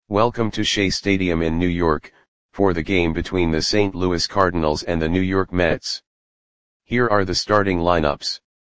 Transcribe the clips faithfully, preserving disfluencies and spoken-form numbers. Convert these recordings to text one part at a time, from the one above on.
Welcome to Shea Stadium in New York, for the game between the Saint Louis Cardinals and the New York Mets. Here are the starting lineups.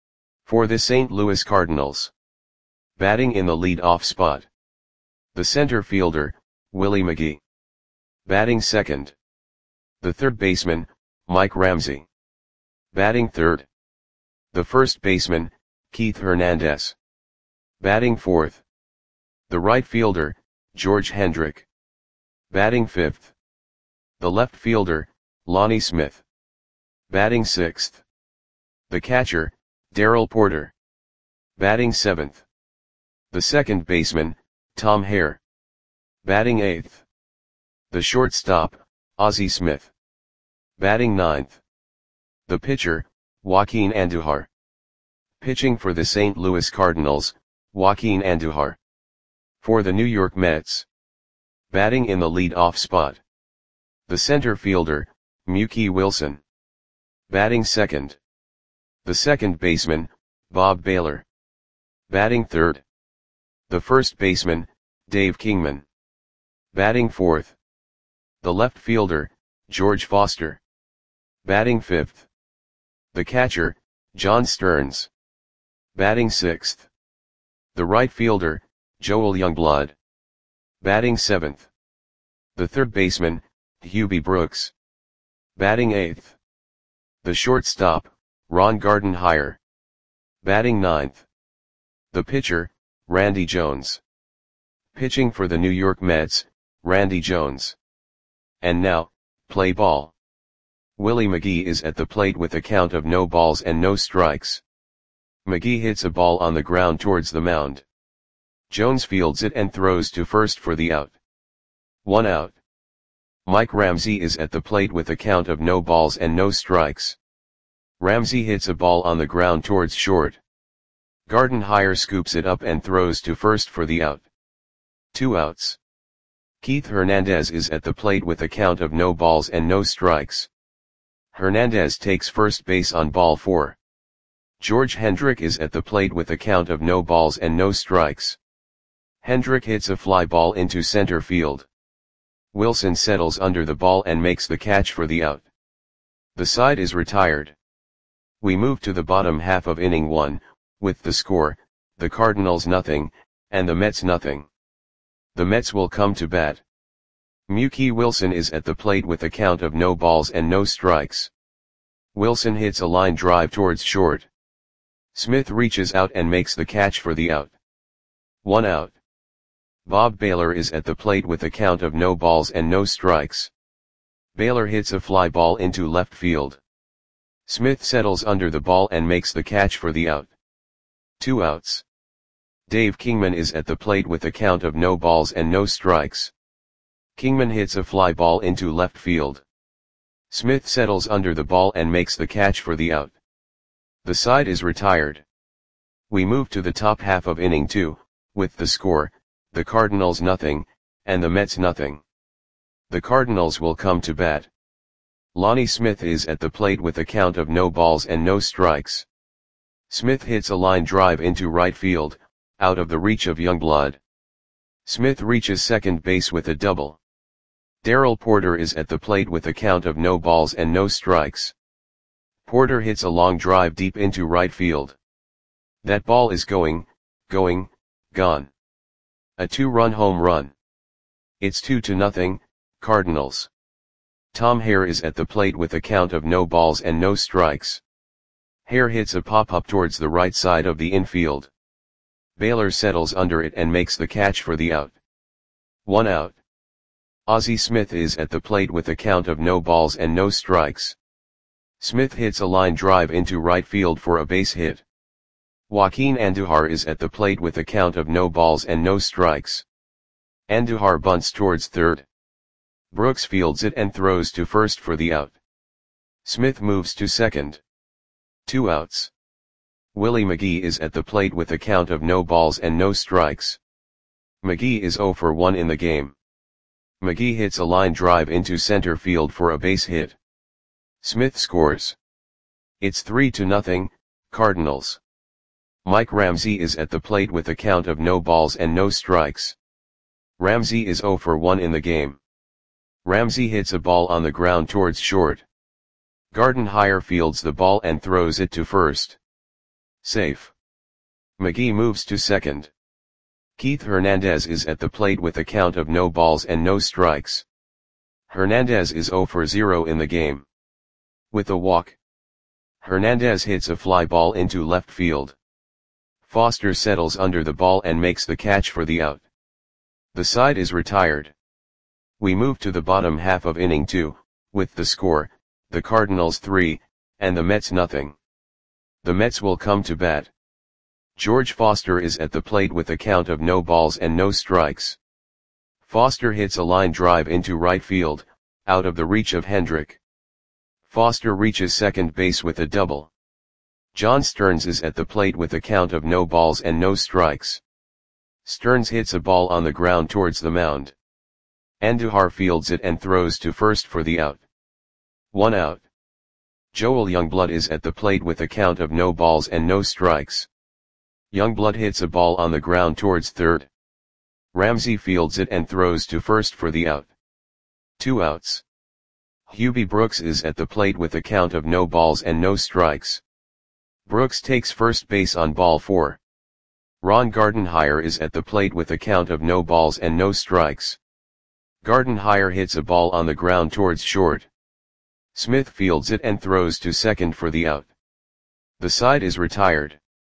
For the Saint Louis Cardinals. Batting in the lead-off spot. The center fielder, Willie McGee. Batting second. The third baseman, Mike Ramsey. Batting third. The first baseman, Keith Hernandez. Batting fourth. The right fielder, George Hendrick. Batting fifth. The left fielder, Lonnie Smith. Batting sixth. The catcher, Darrell Porter. Batting seventh. The second baseman, Tom Hare. Batting eighth. The shortstop, Ozzie Smith. Batting ninth. The pitcher, Joaquin Andujar. Pitching for the Saint Louis Cardinals, Joaquin Andujar. For the New York Mets. Batting in the lead-off spot. The center fielder, Mookie Wilson. Batting second. The second baseman, Bob Baylor. Batting third. The first baseman, Dave Kingman. Batting fourth. The left fielder, George Foster. Batting fifth. The catcher, John Stearns. Batting sixth. The right fielder, Joel Youngblood. Batting seventh. The third baseman, Hubie Brooks. Batting eighth. The shortstop, Ron Gardenhire. Batting ninth. The pitcher, Randy Jones. Pitching for the New York Mets, Randy Jones. And now, play ball. Willie McGee is at the plate with a count of no balls and no strikes. McGee hits a ball on the ground towards the mound. Jones fields it and throws to first for the out. One out. Mike Ramsey is at the plate with a count of no balls and no strikes. Ramsey hits a ball on the ground towards short. Gardenhire scoops it up and throws to first for the out. Two outs. Keith Hernandez is at the plate with a count of no balls and no strikes. Hernandez takes first base on ball four. George Hendrick is at the plate with a count of no balls and no strikes. Hendrick hits a fly ball into center field. Wilson settles under the ball and makes the catch for the out. The side is retired. We move to the bottom half of inning one, with the score, the Cardinals nothing, and the Mets nothing. The Mets will come to bat. Mookie Wilson is at the plate with a count of no balls and no strikes. Wilson hits a line drive towards short. Smith reaches out and makes the catch for the out. One out. Bob Baylor is at the plate with a count of no balls and no strikes. Baylor hits a fly ball into left field. Smith settles under the ball and makes the catch for the out. Two outs. Dave Kingman is at the plate with a count of no balls and no strikes. Kingman hits a fly ball into left field. Smith settles under the ball and makes the catch for the out. The side is retired. We move to the top half of inning two, with the score, the Cardinals nothing, and the Mets nothing. The Cardinals will come to bat. Lonnie Smith is at the plate with a count of no balls and no strikes. Smith hits a line drive into right field, out of the reach of Youngblood. Smith reaches second base with a double. Darrell Porter is at the plate with a count of no balls and no strikes. Porter hits a long drive deep into right field. That ball is going, going, gone. A two-run home run. It's two to nothing, Cardinals. Tom Hare is at the plate with a count of no balls and no strikes. Hare hits a pop-up towards the right side of the infield. Baylor settles under it and makes the catch for the out. One out. Ozzie Smith is at the plate with a count of no balls and no strikes. Smith hits a line drive into right field for a base hit. Joaquin Andujar is at the plate with a count of no balls and no strikes. Andujar bunts towards third. Brooks fields it and throws to first for the out. Smith moves to second. Two outs. Willie McGee is at the plate with a count of no balls and no strikes. McGee is zero for one in the game. McGee hits a line drive into center field for a base hit. Smith scores. It's three to nothing, Cardinals. Mike Ramsey is at the plate with a count of no balls and no strikes. Ramsey is zero for one in the game. Ramsey hits a ball on the ground towards short. Gardenhire fields the ball and throws it to first. Safe. McGee moves to second. Keith Hernandez is at the plate with a count of no balls and no strikes. Hernandez is zero for zero in the game. With a walk, Hernandez hits a fly ball into left field. Foster settles under the ball and makes the catch for the out. The side is retired. We move to the bottom half of inning two, with the score, the Cardinals three, and the Mets nothing. The Mets will come to bat. George Foster is at the plate with a count of no balls and no strikes. Foster hits a line drive into right field, out of the reach of Hendrick. Foster reaches second base with a double. John Stearns is at the plate with a count of no balls and no strikes. Stearns hits a ball on the ground towards the mound. Andujar fields it and throws to first for the out. One out. Joel Youngblood is at the plate with a count of no balls and no strikes. Youngblood hits a ball on the ground towards third. Ramsey fields it and throws to first for the out. Two outs. Hubie Brooks is at the plate with a count of no balls and no strikes. Brooks takes first base on ball four. Ron Gardenhire is at the plate with a count of no balls and no strikes. Gardenhire hits a ball on the ground towards short. Smith fields it and throws to second for the out. The side is retired.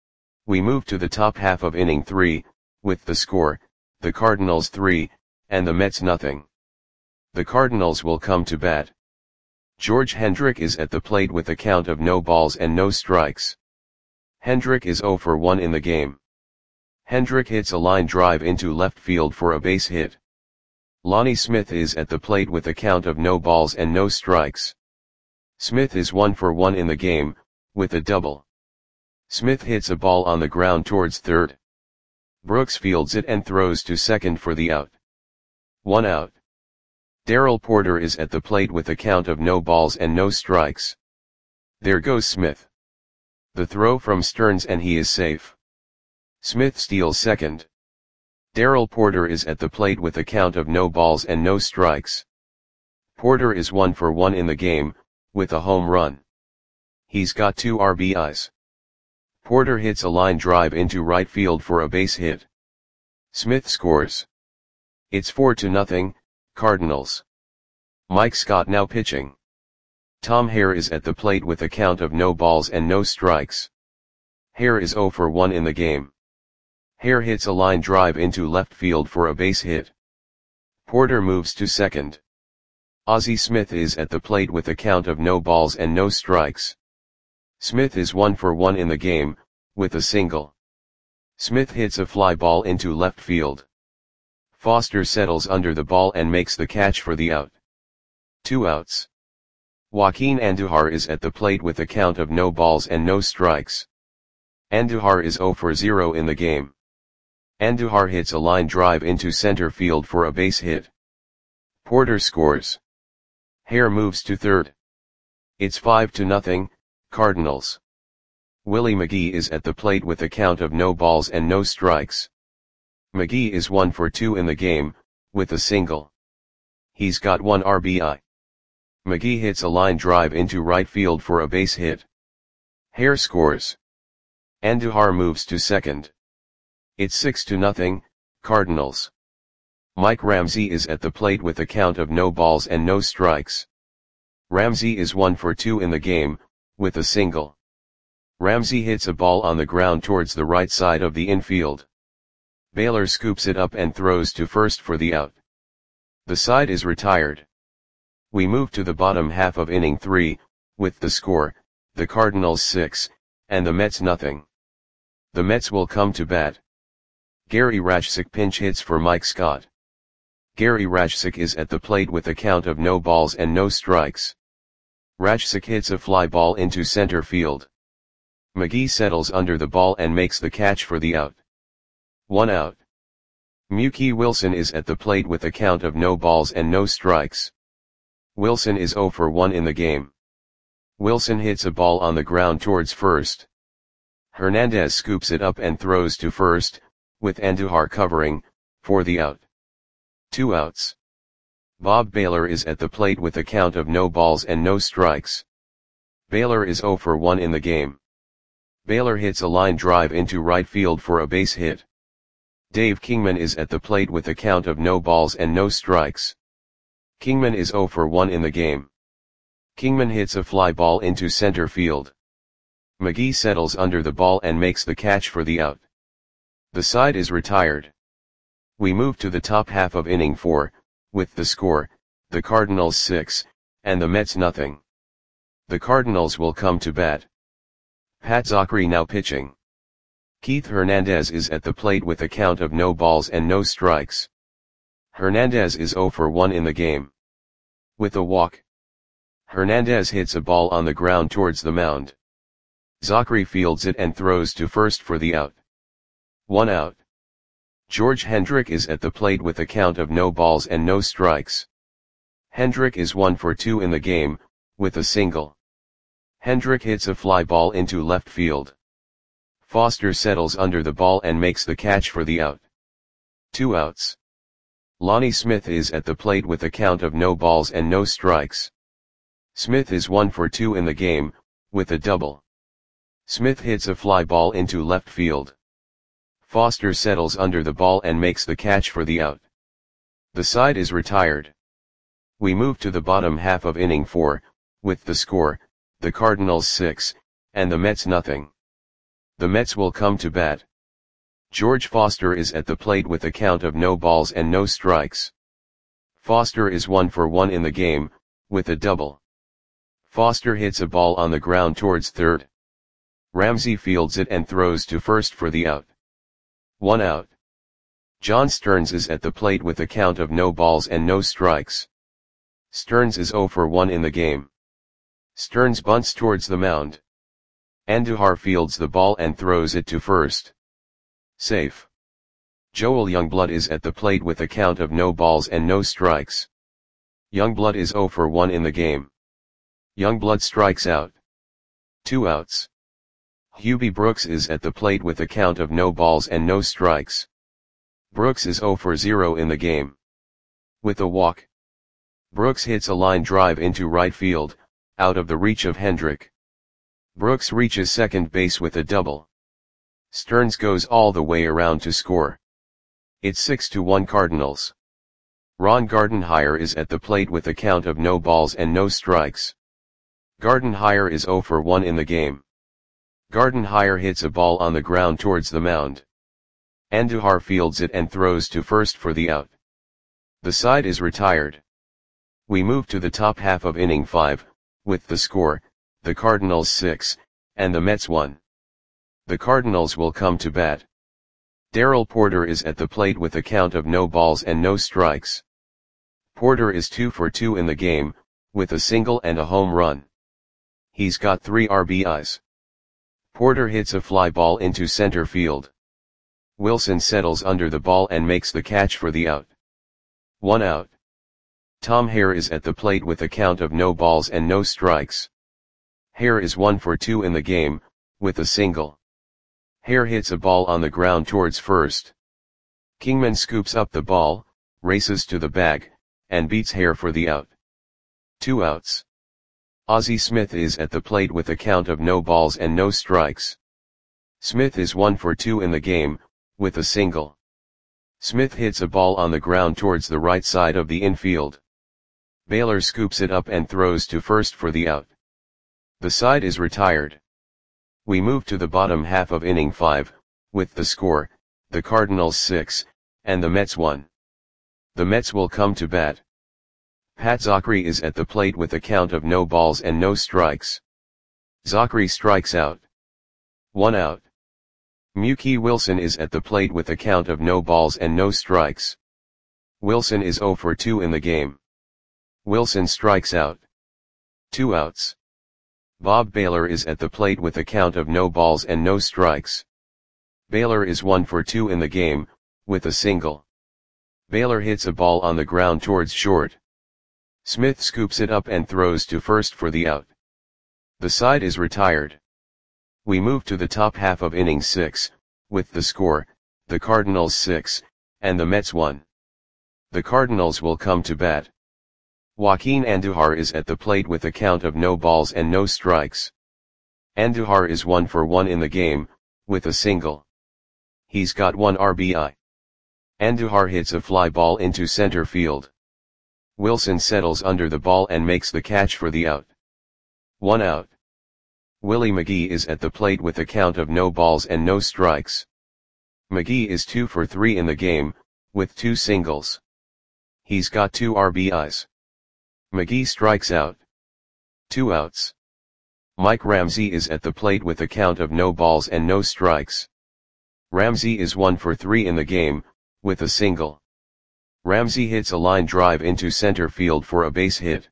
We move to the top half of inning three, with the score, the Cardinals three, and the Mets nothing. The Cardinals will come to bat. George Hendrick is at the plate with a count of no balls and no strikes. Hendrick is zero for one in the game. Hendrick hits a line drive into left field for a base hit. Lonnie Smith is at the plate with a count of no balls and no strikes. Smith is one for one in the game, with a double. Smith hits a ball on the ground towards third. Brooks fields it and throws to second for the out. One out. Darrell Porter is at the plate with a count of no balls and no strikes. There goes Smith. The throw from Stearns and he is safe. Smith steals second. Darrell Porter is at the plate with a count of no balls and no strikes. Porter is one for one in the game, with a home run. He's got two R B Is. Porter hits a line drive into right field for a base hit. Smith scores. It's four to nothing, Cardinals. Mike Scott now pitching. Tom Hare is at the plate with a count of no balls and no strikes. Hare is zero for one in the game. Hare hits a line drive into left field for a base hit. Porter moves to second. Ozzie Smith is at the plate with a count of no balls and no strikes. Smith is one for one in the game, with a single. Smith hits a fly ball into left field. Foster settles under the ball and makes the catch for the out. Two outs. Joaquin Andujar is at the plate with a count of no balls and no strikes. Andujar is zero for zero in the game. Andujar hits a line drive into center field for a base hit. Porter scores. Hare moves to third. It's five to nothing, Cardinals. Willie McGee is at the plate with a count of no balls and no strikes. McGee is one for two in the game, with a single. He's got one R B I. McGee hits a line drive into right field for a base hit. Hare scores. Andujar moves to second. It's six to nothing, Cardinals. Mike Ramsey is at the plate with a count of no balls and no strikes. Ramsey is one for two in the game, with a single. Ramsey hits a ball on the ground towards the right side of the infield. Baylor scoops it up and throws to first for the out. The side is retired. We move to the bottom half of inning three, with the score, the Cardinals six, and the Mets nothing. The Mets will come to bat. Gary Rajcik pinch hits for Mike Scott. Gary Rajcik is at the plate with a count of no balls and no strikes. Rajcik hits a fly ball into center field. McGee settles under the ball and makes the catch for the out. One out. Mookie Wilson is at the plate with a count of no balls and no strikes. Wilson is zero for one in the game. Wilson hits a ball on the ground towards first. Hernandez scoops it up and throws to first, with Andujar covering, for the out. Two outs. Bob Baylor is at the plate with a count of no balls and no strikes. Baylor is oh for one in the game. Baylor hits a line drive into right field for a base hit. Dave Kingman is at the plate with a count of no balls and no strikes. Kingman is oh for one in the game. Kingman hits a fly ball into center field. McGee settles under the ball and makes the catch for the out. The side is retired. We move to the top half of inning four, with the score, the Cardinals six, and the Mets nothing. The Cardinals will come to bat. Pat Zachry now pitching. Keith Hernandez is at the plate with a count of no balls and no strikes. Hernandez is oh for one in the game. With a walk, Hernandez hits a ball on the ground towards the mound. Zachry fields it and throws to first for the out. One out. George Hendrick is at the plate with a count of no balls and no strikes. Hendrick is one for two in the game, with a single. Hendrick hits a fly ball into left field. Foster settles under the ball and makes the catch for the out. Two outs. Lonnie Smith is at the plate with a count of no balls and no strikes. Smith is one for two in the game, with a double. Smith hits a fly ball into left field. Foster settles under the ball and makes the catch for the out. The side is retired. We move to the bottom half of inning four, with the score, the Cardinals six, and the Mets nothing. The Mets will come to bat. George Foster is at the plate with a count of no balls and no strikes. Foster is one for one in the game, with a double. Foster hits a ball on the ground towards third. Ramsey fields it and throws to first for the out. One out. John Stearns is at the plate with a count of no balls and no strikes. Stearns is oh for one in the game. Stearns bunts towards the mound. Andujar fields the ball and throws it to first. Safe. Joel Youngblood is at the plate with a count of no balls and no strikes. Youngblood is oh for one in the game. Youngblood strikes out. Two outs. Hubie Brooks is at the plate with a count of no balls and no strikes. Brooks is oh for zero in the game. With a walk, Brooks hits a line drive into right field, out of the reach of Hendrick. Brooks reaches second base with a double. Stearns goes all the way around to score. It's six to one Cardinals. Ron Gardenhire is at the plate with a count of no balls and no strikes. Gardenhire is oh for one in the game. Gardenhire hits a ball on the ground towards the mound. Andujar fields it and throws to first for the out. The side is retired. We move to the top half of inning five, with the score, the Cardinals six, and the Mets one. The Cardinals will come to bat. Darrell Porter is at the plate with a count of no balls and no strikes. Porter is two for two in the game, with a single and a home run. He's got three R B Is. Porter hits a fly ball into center field. Wilson settles under the ball and makes the catch for the out. One out. Tom Hare is at the plate with a count of no balls and no strikes. Hare is one for two in the game, with a single. Hare hits a ball on the ground towards first. Kingman scoops up the ball, races to the bag, and beats Hare for the out. Two outs. Ozzie Smith is at the plate with a count of no balls and no strikes. Smith is one for two in the game, with a single. Smith hits a ball on the ground towards the right side of the infield. Baylor scoops it up and throws to first for the out. The side is retired. We move to the bottom half of inning five, with the score, the Cardinals six, and the Mets one. The Mets will come to bat. Pat Zachry is at the plate with a count of no balls and no strikes. Zachry strikes out. One out. Mookie Wilson is at the plate with a count of no balls and no strikes. Wilson is oh for two in the game. Wilson strikes out. Two outs. Bob Baylor is at the plate with a count of no balls and no strikes. Baylor is one for two in the game, with a single. Baylor hits a ball on the ground towards short. Smith scoops it up and throws to first for the out. The side is retired. We move to the top half of inning six, with the score, the Cardinals six, and the Mets one. The Cardinals will come to bat. Joaquin Andujar is at the plate with a count of no balls and no strikes. Andujar is one for one in the game, with a single. He's got one R B I. Andujar hits a fly ball into center field. Wilson settles under the ball and makes the catch for the out. One out. Willie McGee is at the plate with a count of no balls and no strikes. McGee is two for three in the game, with two singles. He's got two R B Is. McGee strikes out. Two outs. Mike Ramsey is at the plate with a count of no balls and no strikes. Ramsey is one for three in the game, with a single. Ramsey hits a line drive into center field for a base hit.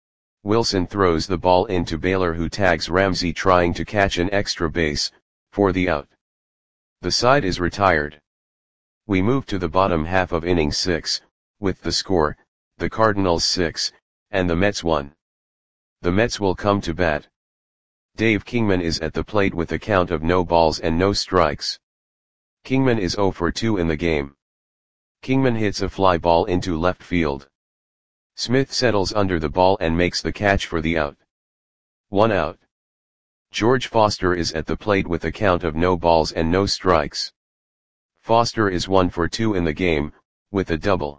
Wilson throws the ball into Baylor, who tags Ramsey trying to catch an extra base, for the out. The side is retired. We move to the bottom half of inning six, with the score, the Cardinals six, and the Mets one. The Mets will come to bat. Dave Kingman is at the plate with a count of no balls and no strikes. Kingman is zero for two in the game. Kingman hits a fly ball into left field. Smith settles under the ball and makes the catch for the out. One out. George Foster is at the plate with a count of no balls and no strikes. Foster is one for two in the game, with a double.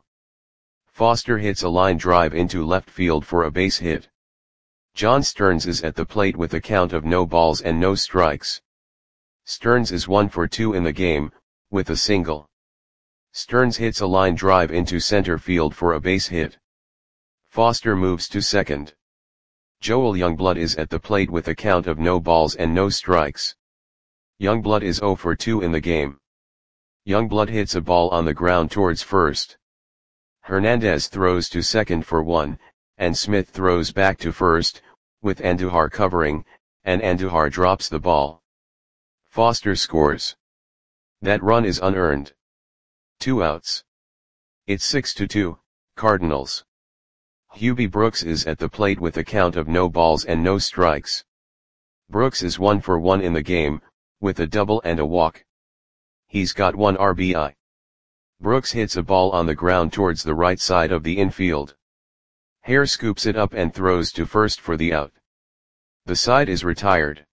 Foster hits a line drive into left field for a base hit. John Stearns is at the plate with a count of no balls and no strikes. Stearns is one for two in the game, with a single. Stearns hits a line drive into center field for a base hit. Foster moves to second. Joel Youngblood is at the plate with a count of no balls and no strikes. Youngblood is zero for two in the game. Youngblood hits a ball on the ground towards first. Hernandez throws to second for one, and Smith throws back to first, with Andujar covering, and Andujar drops the ball. Foster scores. That run is unearned. Two outs. It's six to two, Cardinals. Hubie Brooks is at the plate with a count of no balls and no strikes. Brooks is one for one in the game, with a double and a walk. He's got one R B I. Brooks hits a ball on the ground towards the right side of the infield. Hare scoops it up and throws to first for the out. The side is retired.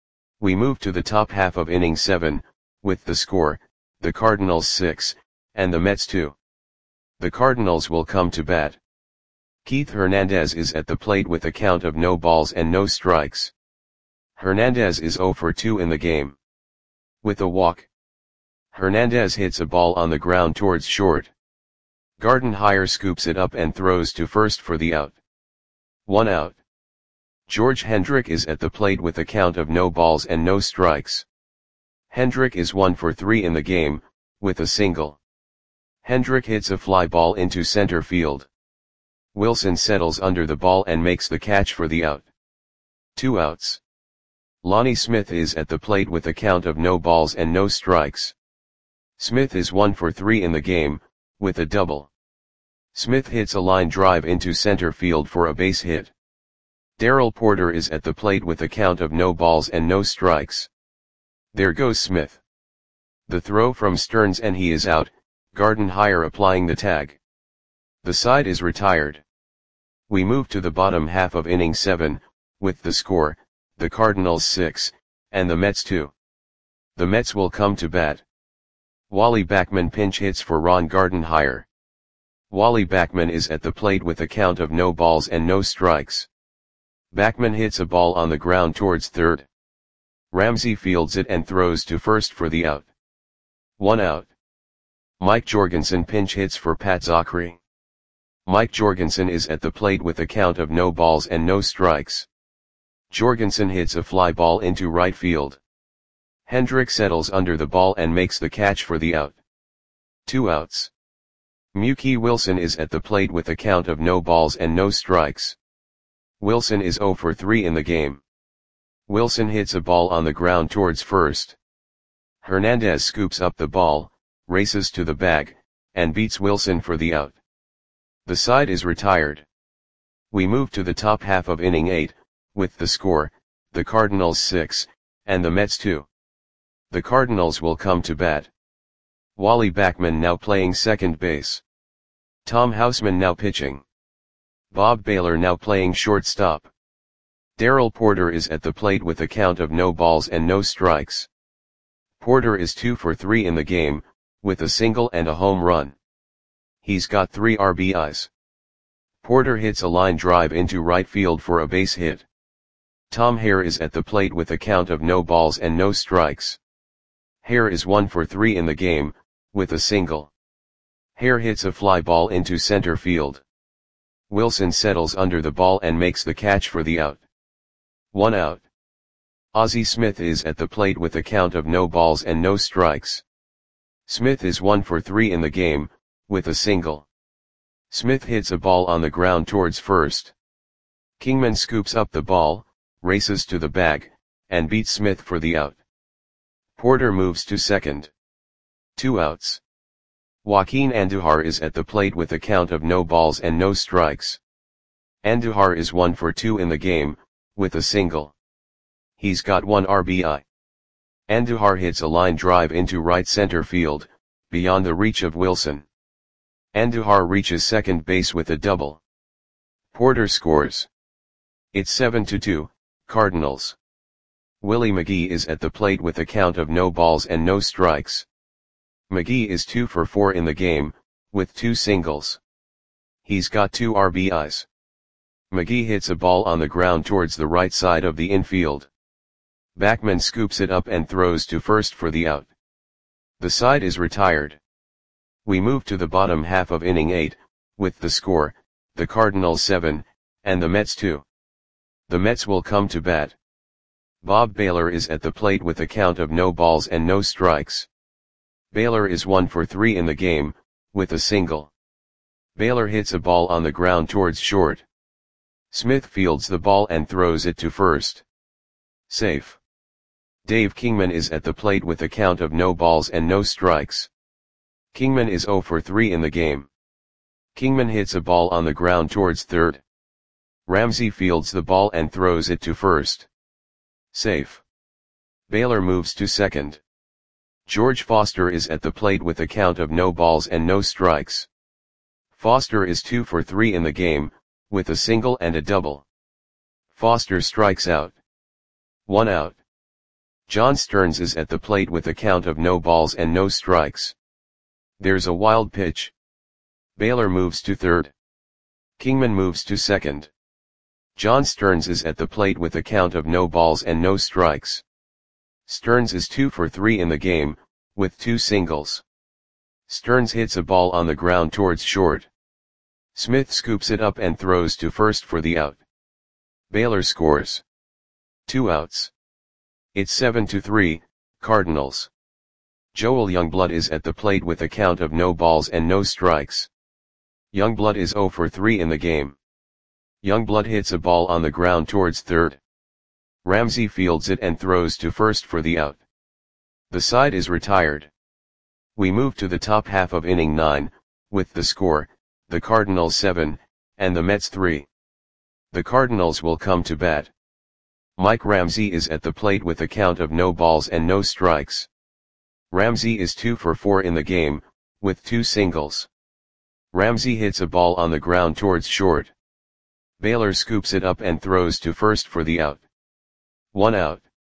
We move to the top half of inning seven, with the score, the Cardinals six, and the Mets two. The Cardinals will come to bat. Keith Hernandez is at the plate with a count of no balls and no strikes. Hernandez is zero for two in the game. With a walk. Hernandez hits a ball on the ground towards short. Gardenhire scoops it up and throws to first for the out. One out. George Hendrick is at the plate with a count of no balls and no strikes. Hendrick is one for three in the game, with a single. Hendrick hits a fly ball into center field. Wilson settles under the ball and makes the catch for the out. Two outs. Lonnie Smith is at the plate with a count of no balls and no strikes. Smith is one for three in the game, with a double. Smith hits a line drive into center field for a base hit. Darrell Porter is at the plate with a count of no balls and no strikes. There goes Smith. The throw from Stearns and he is out, Gardenhire applying the tag. The side is retired. We move to the bottom half of inning seven, with the score, the Cardinals six, and the Mets two. The Mets will come to bat. Wally Backman pinch hits for Ron Gardenhire. Wally Backman is at the plate with a count of no balls and no strikes. Backman hits a ball on the ground towards third. Ramsey fields it and throws to first for the out. One out. Mike Jorgensen pinch hits for Pat Zachry. Mike Jorgensen is at the plate with a count of no balls and no strikes. Jorgensen hits a fly ball into right field. Hendrick settles under the ball and makes the catch for the out. Two outs. Mookie Wilson is at the plate with a count of no balls and no strikes. Wilson is zero for three in the game. Wilson hits a ball on the ground towards first. Hernandez scoops up the ball, races to the bag, and beats Wilson for the out. The side is retired. We move to the top half of inning eight, with the score, the Cardinals six, and the Mets two. The Cardinals will come to bat. Wally Backman now playing second base. Tom Houseman now pitching. Bob Baylor now playing shortstop. Darrell Porter is at the plate with a count of no balls and no strikes. Porter is two for three in the game, with a single and a home run. He's got three R B Is. Porter hits a line drive into right field for a base hit. Tom Hare is at the plate with a count of no balls and no strikes. Hare is one for three in the game, with a single. Hare hits a fly ball into center field. Wilson settles under the ball and makes the catch for the out. One out. Ozzie Smith is at the plate with a count of no balls and no strikes. Smith is one for three in the game, with a single. Smith hits a ball on the ground towards first. Kingman scoops up the ball, races to the bag, and beats Smith for the out. Porter moves to second. Two outs. Joaquin Andujar is at the plate with a count of no balls and no strikes. Andujar is one for two in the game, with a single. He's got one R B I. Andujar hits a line drive into right center field, beyond the reach of Wilson. Andujar reaches second base with a double. Porter scores. It's seven to two, Cardinals. Willie McGee is at the plate with a count of no balls and no strikes. McGee is two for four in the game, with two singles. He's got two R B Is. McGee hits a ball on the ground towards the right side of the infield. Backman scoops it up and throws to first for the out. The side is retired. We move to the bottom half of inning eight, with the score, the Cardinals seven, and the Mets two. The Mets will come to bat. Bob Baylor is at the plate with a count of no balls and no strikes. Baylor is one for three in the game, with a single. Baylor hits a ball on the ground towards short. Smith fields the ball and throws it to first. Safe. Dave Kingman is at the plate with a count of no balls and no strikes. Kingman is zero for three in the game. Kingman hits a ball on the ground towards third. Ramsey fields the ball and throws it to first. Safe. Baylor moves to second. George Foster is at the plate with a count of no balls and no strikes. Foster is two for three in the game, with a single and a double. Foster strikes out. One out. John Stearns is at the plate with a count of no balls and no strikes. There's a wild pitch. Baylor moves to third. Kingman moves to second. John Stearns is at the plate with a count of no balls and no strikes. Stearns is two for three in the game, with two singles. Stearns hits a ball on the ground towards short. Smith scoops it up and throws to first for the out. Baylor scores. Two outs. It's seven to three, Cardinals. Joel Youngblood is at the plate with a count of no balls and no strikes. Youngblood is zero for three in the game. Youngblood hits a ball on the ground towards third. Ramsey fields it and throws to first for the out. The side is retired. We move to the top half of inning nine, with the score, the Cardinals seven, and the Mets three. The Cardinals will come to bat. Mike Ramsey is at the plate with a count of no balls and no strikes. Ramsey is two for four in the game, with two singles. Ramsey hits a ball on the ground towards short. Baylor scoops it up and throws to first for the out. One out.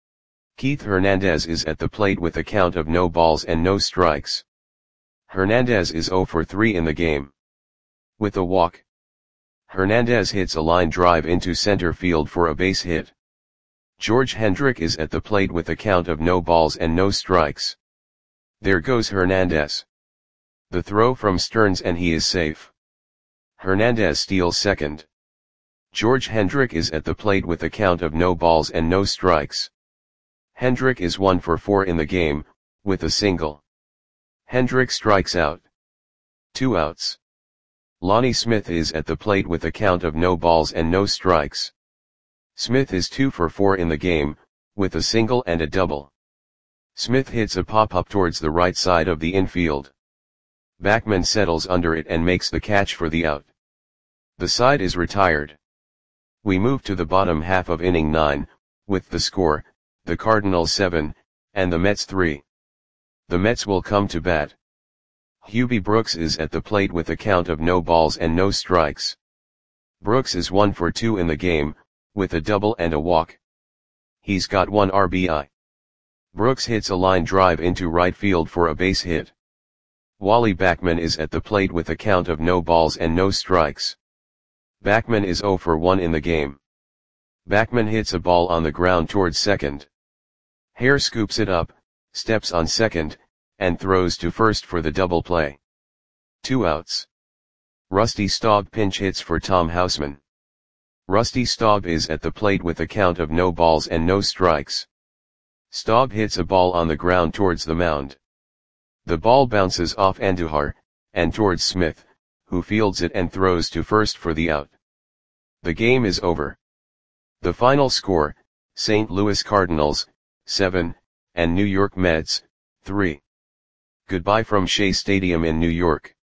Keith Hernandez is at the plate with a count of no balls and no strikes. Hernandez is zero for three in the game. With a walk. Hernandez hits a line drive into center field for a base hit. George Hendrick is at the plate with a count of no balls and no strikes. There goes Hernandez. The throw from Stearns and he is safe. Hernandez steals second. George Hendrick is at the plate with a count of no balls and no strikes. Hendrick is one for four in the game, with a single. Hendrick strikes out. Two outs. Lonnie Smith is at the plate with a count of no balls and no strikes. Smith is two for four in the game, with a single and a double. Smith hits a pop-up towards the right side of the infield. Backman settles under it and makes the catch for the out. The side is retired. We move to the bottom half of inning nine, with the score, the Cardinals seven, and the Mets three. The Mets will come to bat. Hubie Brooks is at the plate with a count of no balls and no strikes. Brooks is one for two in the game, with a double and a walk. He's got one R B I. Brooks hits a line drive into right field for a base hit. Wally Backman is at the plate with a count of no balls and no strikes. Backman is zero for one in the game. Backman hits a ball on the ground towards second. Hare scoops it up, steps on second, and throws to first for the double play. Two outs. Rusty Staub pinch hits for Tom Houseman. Rusty Staub is at the plate with a count of no balls and no strikes. Staub hits a ball on the ground towards the mound. The ball bounces off Andujar, and towards Smith, who fields it and throws to first for the out. The game is over. The final score, Saint Louis Cardinals, seven, and New York Mets, three. Goodbye from Shea Stadium in New York.